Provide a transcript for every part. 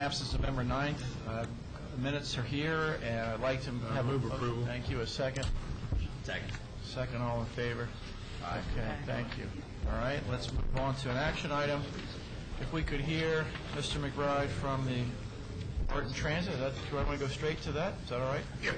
Absence November 9th. Minutes are here, and I'd like to have move approval. Thank you. A second. Second. Second, all in favor? Okay, thank you. All right, let's move on to an action item. If we could hear Mr. McBride from the Art and Transit. Do I want to go straight to that? Is that all right? Yep.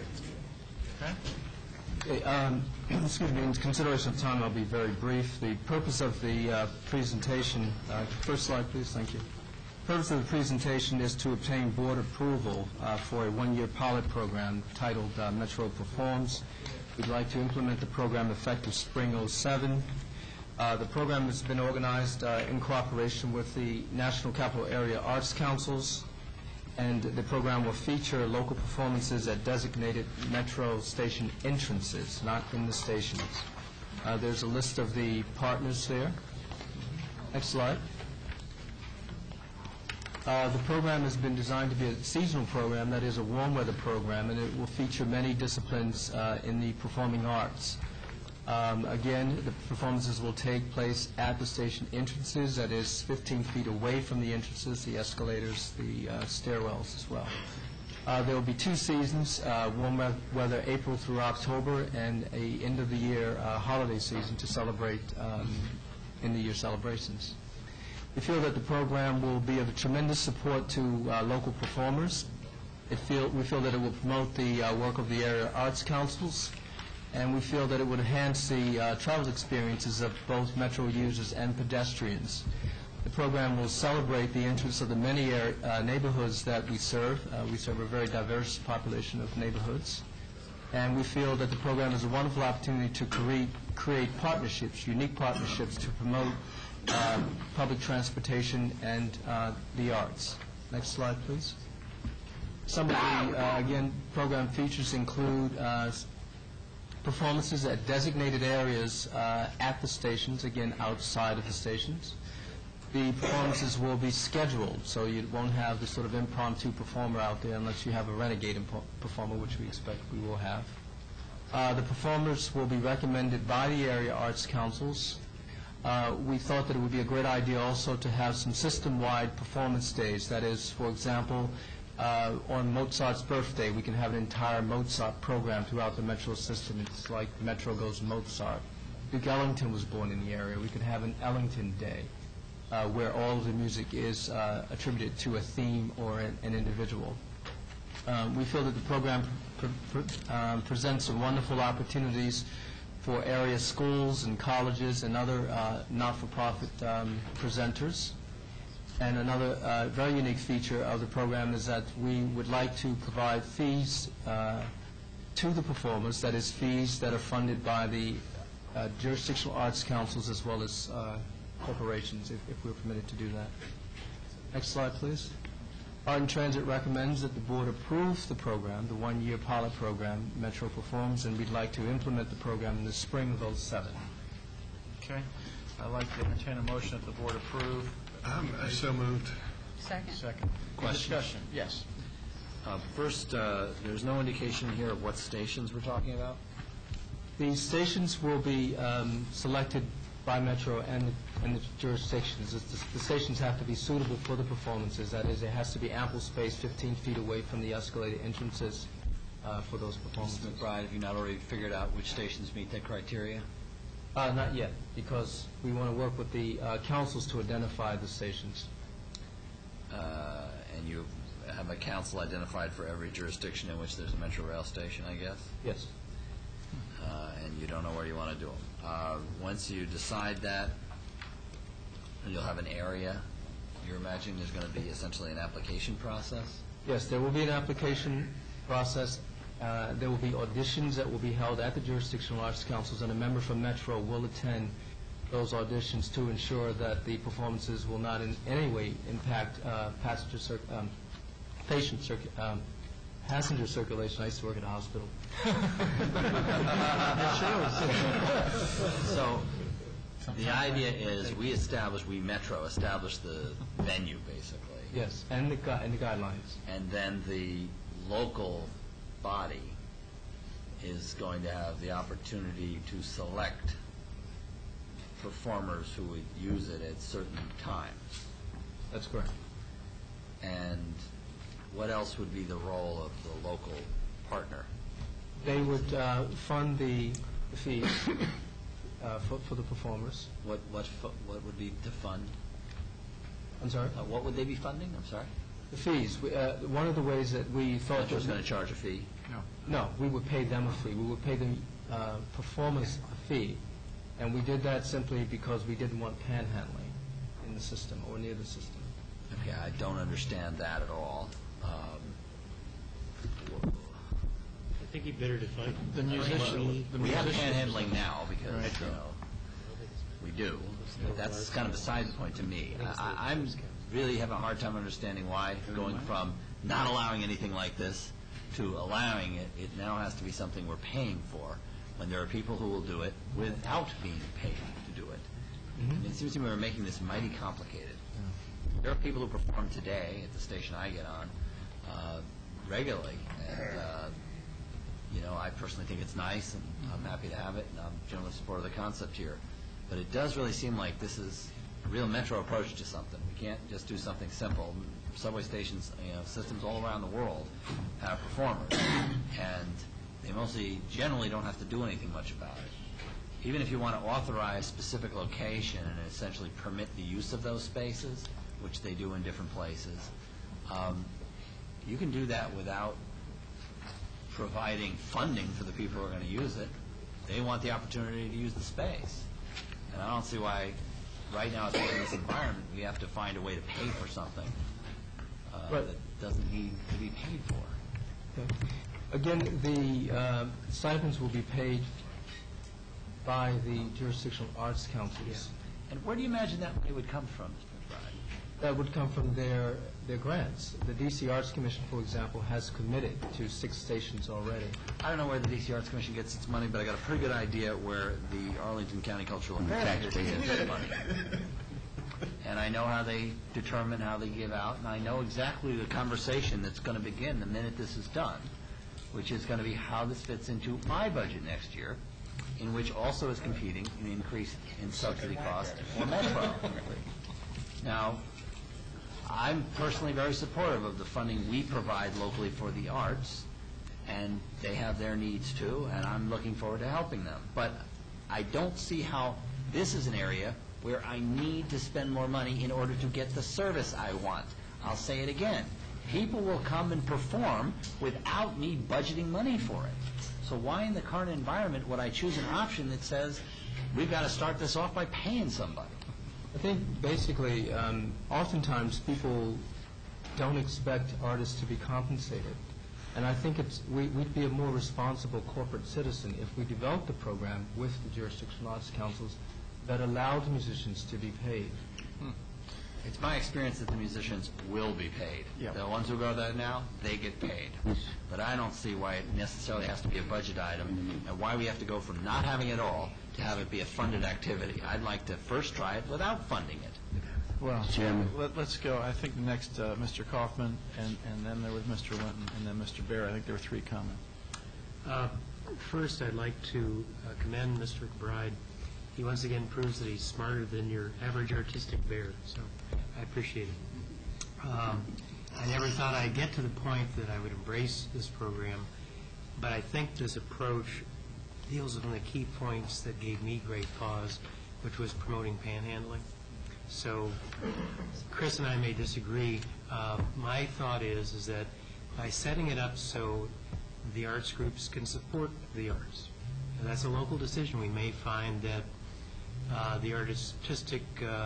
Okay. Excuse me, in consideration of time, I'll be very brief. The purpose of the presentation, first slide please, thank you. The purpose of the presentation is to obtain board approval for a one-year pilot program titled Metro Performs. We'd like to implement the program effective spring '07. The program has been organized in cooperation with the National Capital Area Arts Councils, and the program will feature local performances at designated Metro station entrances, not in the stations. There's a list of the partners there. Next slide. The program has been designed to be a seasonal program, that is a warm weather program, and it will feature many disciplines in the performing arts. Again, the performances will take place at the station entrances, that is 15 feet away from the entrances, the escalators, the stairwells as well. There will be two seasons, warm weather April through October, and a end of the year holiday season to celebrate end of year celebrations. We feel that the program will be of a tremendous support to local performers. We feel that it will promote the work of the area arts councils, and we feel that it would enhance the travel experiences of both Metro users and pedestrians. The program will celebrate the interests of the many neighborhoods that we serve. We serve a very diverse population of neighborhoods, and we feel that the program is a wonderful opportunity to create partnerships, unique partnerships to promote public transportation and the arts. Next slide, please. Some of the, again, program features include performances at designated areas at the stations, again, outside of the stations. The performances will be scheduled, so you won't have the sort of impromptu performer out there unless you have a renegade performer, which we expect we will have. The performers will be recommended by the area arts councils. We thought that it would be a great idea also to have some system-wide performance days. That is, for example, on Mozart's birthday, we can have an entire Mozart program throughout the Metro system. It's like Metro goes Mozart. Duke Ellington was born in the area. We could have an Ellington Day where all of the music is attributed to a theme or an individual. We feel that the program presents some wonderful opportunities for area schools and colleges and other not-for-profit presenters. And another very unique feature of the program is that we would like to provide fees to the performers, that is, fees that are funded by the jurisdictional arts councils as well as corporations, if we're permitted to do that. Next slide, please. Art and Transit recommends that the board approve the program, the one-year pilot program, Metro Performs, and we'd like to implement the program in the spring of '07. Okay. I'd like to entertain a motion that the board approve. So moved. Second. Second. Question. Discussion. Yes. First, there's no indication here of what stations we're talking about? The stations will be selected by Metro and the jurisdictions. The stations have to be suitable for the performances. That is, there has to be ample space 15 feet away from the escalator entrances for those performances. Mr. McBride, have you not already figured out which stations meet that criteria? Not yet, because we want to work with the councils to identify the stations. And you have a council identified for every jurisdiction in which there's a Metro Rail station, I guess? Yes. And you don't know where you want to do them. Once you decide that, you'll have an area. You're imagining there's going to be essentially an application process? Yes, there will be an application process. There will be auditions that will be held at the jurisdictional arts councils, and a member from Metro will attend those auditions to ensure that the performances will not in any way impact passenger circulation. I used to work at a hospital. So the idea is we Metro establish the venue, basically. Yes, and the guidelines. And then the local body is going to have the opportunity to select performers who would use it at certain times. That's correct. And what else would be the role of the local partner? They would fund the fees for the performers. What would be to fund? I'm sorry? What would they be funding? I'm sorry? The fees. One of the ways that we thought... Metro was going to charge a fee? No, we would pay them a fee. We would pay the performers a fee, and we did that simply because we didn't want panhandling in the system or near the system. Okay, I don't understand that at all. I think you better define. The musician, We have panhandling now because, we do. That's kind of beside the point to me. I'm really have a hard time understanding why going from not allowing anything like this to allowing it, it now has to be something we're paying for when there are people who will do it without being paid to do it. It seems to me we're making this mighty complicated. There are people who perform today at the station I get on regularly, and I personally think it's nice, and I'm happy to have it, and I'm generally supportive of the concept here. But it does really seem like this is a real Metro approach to something. We can't just do something simple. Subway stations, systems all around the world have performers, and they mostly generally don't have to do anything much about it. Even if you want to authorize specific location and essentially permit the use of those spaces, which they do in different places, you can do that without providing funding for the people who are going to use it. They want the opportunity to use the space. And I don't see why, right now, in this environment, we have to find a way to pay for something that doesn't need to be paid for. Okay. Again, the stipends will be paid by the jurisdictional arts councils. And where do you imagine that money would come from, Mr. McBride? That would come from their grants. The D.C. Arts Commission, for example, has committed to 6 stations already. I don't know where the D.C. Arts Commission gets its money, but I got a pretty good idea where the Arlington County Cultural Affairs gets its money. And I know how they determine how they give out, and I know exactly the conversation that's going to begin the minute this is done, which is going to be how this fits into my budget next year, in which also is competing an increase in subsidy cost for Metro. Now, I'm personally very supportive of the funding we provide locally for the arts, and they have their needs too, and I'm looking forward to helping them. But I don't see how this is an area where I need to spend more money in order to get the service I want. I'll say it again. People will come and perform without me budgeting money for it. So why in the current environment would I choose an option that says we've got to start this off by paying somebody? I think basically, oftentimes people don't expect artists to be compensated. And I think we'd be a more responsible corporate citizen if we developed a program with the jurisdictional arts councils that allowed musicians to be paid. It's my experience that the musicians will be paid. Yeah. The ones who go there now, they get paid. But I don't see why it necessarily has to be a budget item and why we have to go from not having it all to have it be a funded activity. I'd like to first try it without funding it. Well, let's go. I think next, Mr. Kaufman, and then there was Mr. Linton, and then Mr. Bear. I think there were 3 comments. First, I'd like to commend Mr. McBride. He once again proves that he's smarter than your average artistic bear, so I appreciate it. I never thought I'd get to the point that I would embrace this program, but I think this approach deals with one of the key points that gave me great pause, which was promoting panhandling. So Chris and I may disagree. My thought is that by setting it up so the arts groups can support the arts, and that's a local decision, we may find that the artistic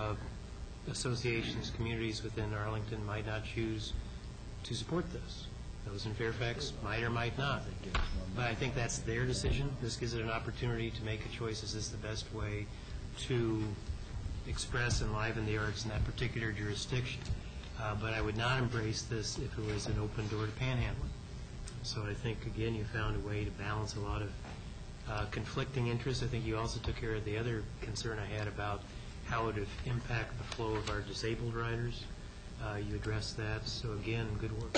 associations, communities within Arlington might not choose to support this. Those in Fairfax might or might not. But I think that's their decision. This gives it an opportunity to make a choice. Is this the best way to express and enliven the arts in that particular jurisdiction? But I would not embrace this if it was an open door to panhandling. So I think, again, you found a way to balance a lot of conflicting interests. I think you also took care of the other concern I had about how it would impact the flow of our disabled riders. You addressed that. So, again, good work.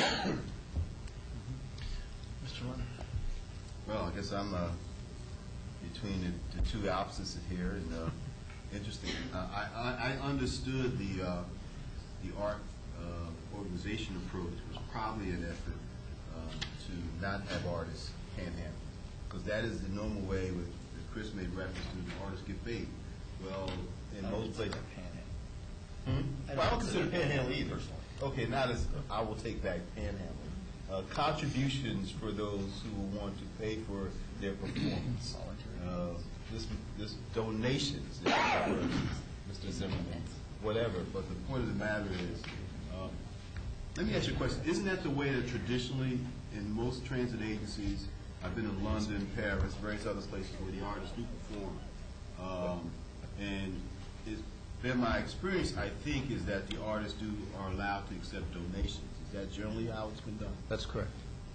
Mr. Linton. Well, I guess I'm between the 2 opposites here, and interesting. I understood the art organization approach was probably an effort to not have artists panhandle, because that is the normal way that Chris made reference to, the artists get paid. Well, in most places. Well, I don't consider panhandle either. Okay, now I will take back panhandling. Contributions for those who want to pay for their performance. This donations, Mr. Zimmerman, whatever. But the point of the matter is, let me ask you a question. Isn't that the way that traditionally in most transit agencies, I've been in London, Paris, various other places where the artists do perform, and it's been my experience, I think, is that the artists are allowed to accept donations. Is that generally how it's been done? That's correct.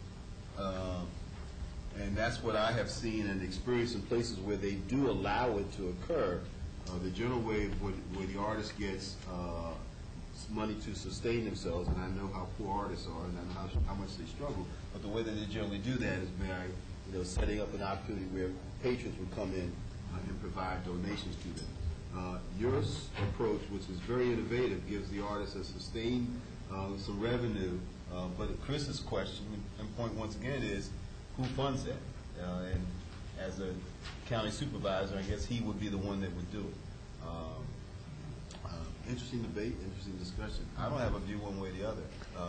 And that's what I have seen and experienced in places where they do allow it to occur. The general way where the artist gets money to sustain themselves, and I know how poor artists are, and I know how much they struggle, but the way that they generally do that is by setting up an opportunity where patrons would come in and provide donations to them. Your approach, which is very innovative, gives the artists a sustained some revenue, but Chris's question and point once again is, who funds that? And as a county supervisor, I guess he would be the one that would do it. Interesting debate, interesting discussion. I don't have a view one way or the other.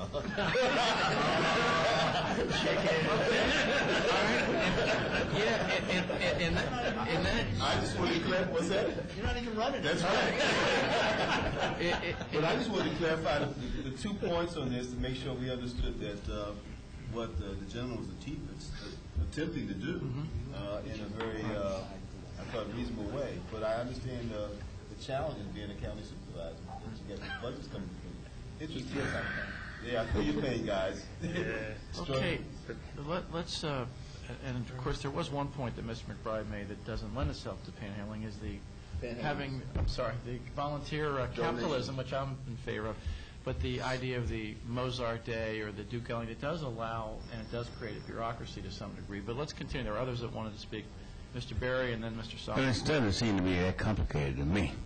I just want to clarify. What's that? You're not even running. That's right. But I just wanted to clarify the 2 points on this to make sure we understood that what the gentleman was attempting to do in a very, I thought, reasonable way. But I understand the challenge in being a county supervisor. You get the budgets coming through. Interesting. Yeah, I feel your pain, guys. Okay, let's, and of course, there was one point that Mr. McBride made that doesn't lend itself to panhandling, is the having, the volunteer capitalism, which I'm in favor of, but the idea of the Mozart Day or the Duke Ellington, it does allow, and it does create a bureaucracy to some degree. But let's continue. There are others that wanted to speak. Mr. Berry and then Mr. Solomon. Well, it doesn't seem to be that complicated to me.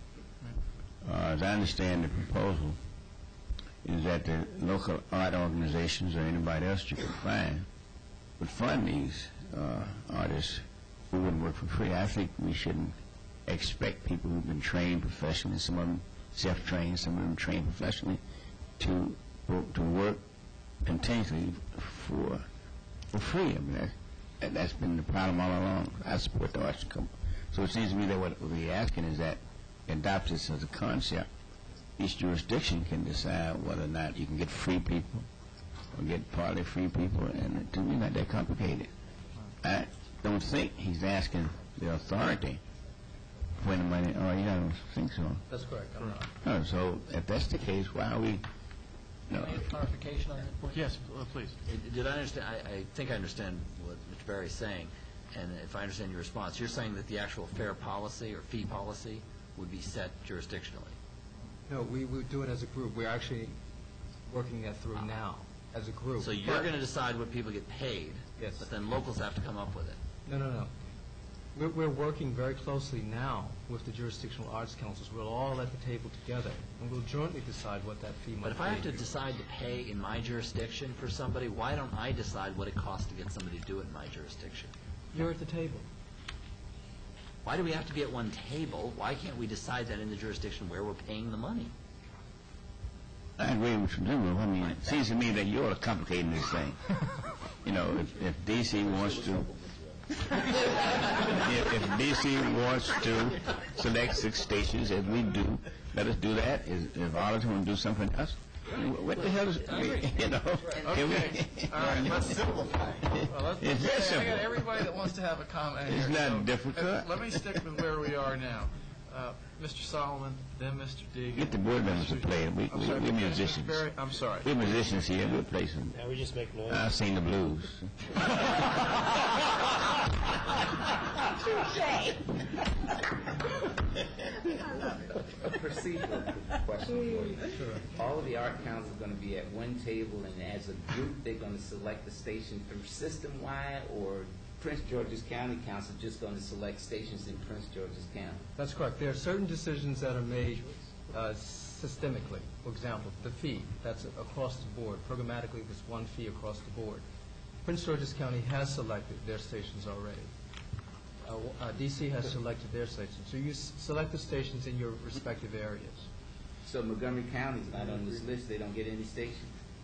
As I understand the proposal, is that the local art organizations or anybody else you can find would fund these artists who wouldn't work for free. I think we shouldn't expect people who've been trained professionally, some of them self-trained, some of them trained professionally, to work continuously for free. I mean, that's been the problem all along. I support the arts company. So it seems to me that what we're asking is that adopt this as a concept. Each jurisdiction can decide whether or not you can get free people or get partly free people, and to me, not that complicated. I don't think he's asking the authority for the money. Oh, you don't think so? That's correct. I'm not. Oh, so if that's the case, why are we? No. Any clarification on that point? Yes, please. Did I understand? I think I understand what Mr. Berry is saying, and if I understand your response, you're saying that the actual fare policy or fee policy would be set jurisdictionally. No, we would do it as a group. We're actually working that through now as a group. So you're going to decide what people get paid, Yes. but then locals have to come up with it. No. We're working very closely now with the jurisdictional arts councils. We'll all at the table together, and we'll jointly decide what that fee might be. But if I have to decide to pay in my jurisdiction for somebody, why don't I decide what it costs to get somebody to do it in my jurisdiction? You're at the table. Why do we have to be at one table? Why can't we decide that in the jurisdiction where we're paying the money? I agree with you. I mean, it seems to me that you're complicating this thing. If D.C. wants to, if D.C. wants to select 6 stations, as we do, let us do that. If Arlington want to do something else, what the hell is, Okay. All right, let's simplify. It's very I simple. got everybody that wants to have a comment here. It's not so difficult. Let me stick with where we are now. Mr. Solomon, then Mr. Deegan. Get the board members to play. We're musicians. Mr. Berry, I'm sorry. We're musicians here. We'll play some. Now we just make noise. I'll sing the blues. A procedural question for you. All of the art councils are going to be at one table, and as a group, they're going to select the station from system-wide, or Prince George's County Council just going to select stations in Prince George's County? That's correct. There are certain decisions that are made systemically. for example, the fee, that's across the board. Programmatically, there's one fee across the board. Prince George's County has selected their stations already. DC has selected their stations. So you select the stations in your respective areas. So Montgomery County's not on this list, they don't get any stations?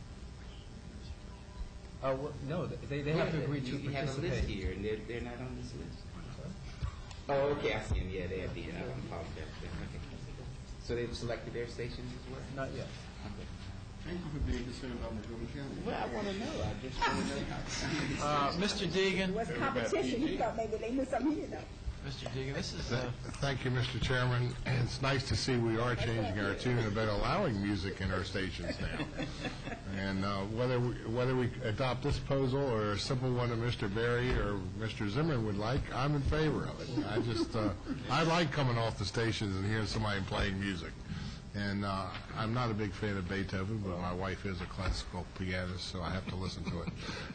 No, they have to agree to You have a list participate. here, and they're not on this list? Oh, okay, I see them, yeah, they're at the end, I apologize. Okay. So they've selected their stations as well? Not yet. Okay. Thank you for being concerned about Montgomery County. Well, I want to know, I just want to know. Mr. Deegan, was competition, he thought maybe they knew something he didn't know. Mr. Deegan, this is, Thank you, Mr. Chairman. And it's nice to see we are changing our tune about allowing music in our stations now. And whether we adopt this proposal or a simple one that Mr. Berry or Mr. Zimmerman would like, I'm in favor of it. I like coming off the stations and hearing somebody playing music. And I'm not a big fan of Beethoven, but my wife is a classical pianist, so I have to listen to it.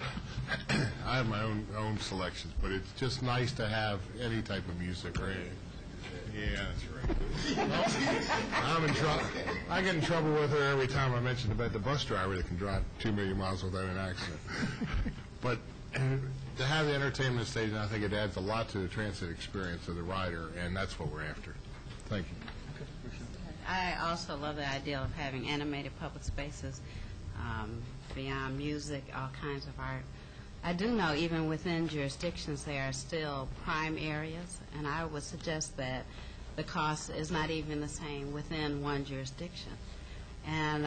I have my own selections, but it's just nice to have any type of music. Right? Yeah, that's right. Well, I'm in trouble. I get in trouble with her every time I mention about the bus driver that can drive 2 million miles without an accident. But to have the entertainment station, I think it adds a lot to the transit experience of the rider, and that's what we're after. Thank you. I also love the idea of having animated public spaces, beyond music, all kinds of art. I do know even within jurisdictions there are still prime areas, and I would suggest that the cost is not even the same within one jurisdiction. And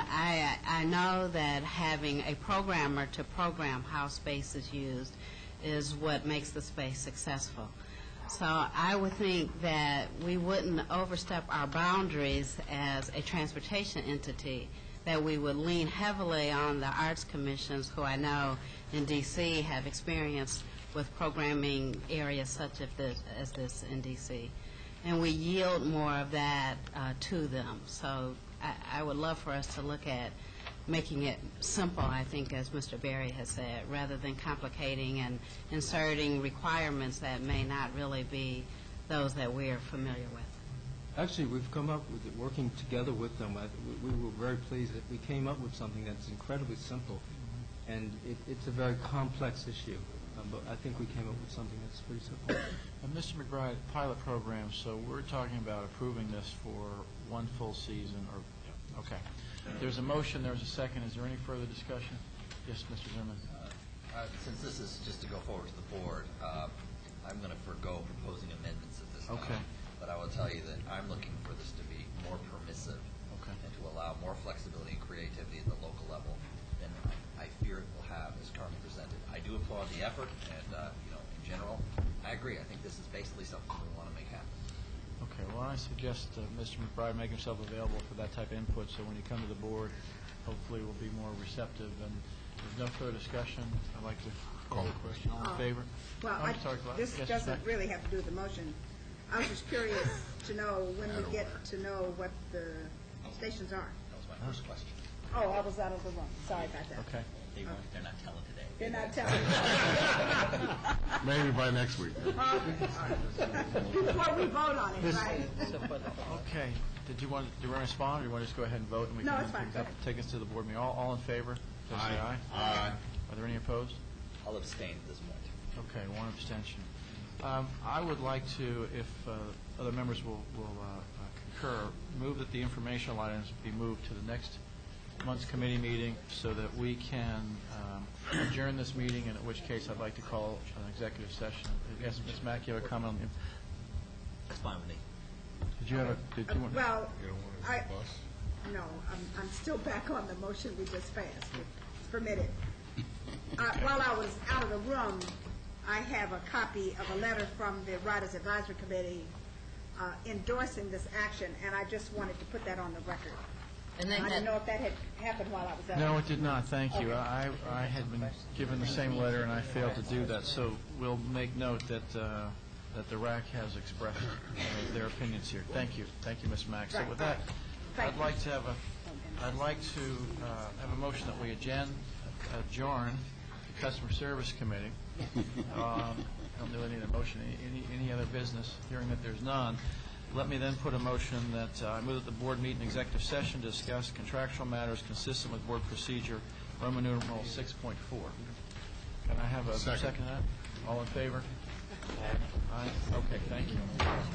I know that having a programmer to program how space is used is what makes the space successful. So I would think that we wouldn't overstep our boundaries as a transportation entity, that we would lean heavily on the arts commissions, who I know in D.C. have experience with programming areas such as this in D.C. And we yield more of that to them. So I would love for us to look at making it simple, I think, as Mr. Berry has said, rather than complicating and inserting requirements that may not really be those that we're familiar with. Actually, we've come up with it, working together with them. We were very pleased that we came up with something that's incredibly simple, and it's a very complex issue. But I think we came up with something that's pretty simple. Mr. McBride, pilot program, so we're talking about approving this for one full season, or, okay. There's a motion, there's a second. Is there any further discussion? Yes, Mr. Zimmerman. Since this is just to go forward to the board, I'm going to forego proposing amendments at this time. Okay. But I will tell you that I'm looking for this to be more permissive and to allow more flexibility and creativity at the local level than I fear it will have as currently presented. I do applaud the effort, and in general, I agree. I think this is basically something we want to make happen. Okay, well, I suggest Mr. McBride make himself available for that type of input, so when you come to the board, hopefully we'll be more receptive. And there's no further discussion. I'd like to call the question. All in favor? Well, I'm sorry, this yes, doesn't Beck? really have to do with the motion. I was just curious to know when we get to know what the stations are. That was my first question. Oh, I was out of the room. Sorry about that. Okay. They're not telling today. They're not telling Maybe by next week. Before we vote on it, right? Okay. Did you want to respond, or do you want to just go ahead and vote? And we No, can it's fine. Go ahead. take us to the board meeting. All in favor? Please say aye. Aye. Are there any opposed? I'll abstain at this point. Okay, one abstention. I would like to, if other members will concur, move that the informational items be moved to the next month's committee meeting so that we can adjourn this meeting, and in which case I'd like to call an executive session. Yes, Ms. Mack, you have a comment on That's fine with me. Did you have a, did you want? Well, no, I'm still back on the motion we just passed. It's permitted. While I was out of the room, I have a copy of a letter from the Riders Advisory Committee endorsing this action, and I just wanted to put that on the record. And I didn't know if that had happened while I was out. No, it did not, thank you. Okay. I had been given the same letter, and I failed to do that, so we'll make note that the RAC has expressed their opinions here. Thank you, Ms. Mack. So with that, I'd like to have a motion that we adjourn the Customer Service Committee. I don't really need a motion. Any other business? Hearing that there's none, let me then put a motion that I move that the board meet in executive session to discuss contractual matters consistent with board procedure, Roman numeral 6.4. Can I have a Second. second to that? All in favor? Aye. Okay, thank you.